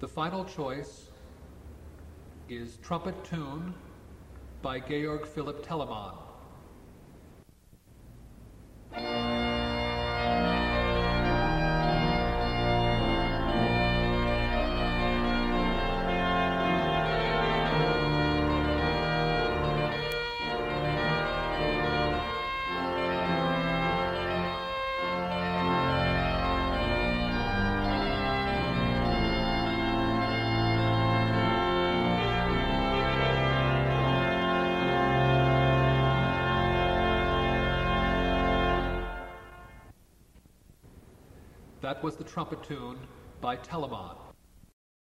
The final choice is Trumpet Tune by Georg Philipp Telemann. That was the Trumpet Tune by Telemann.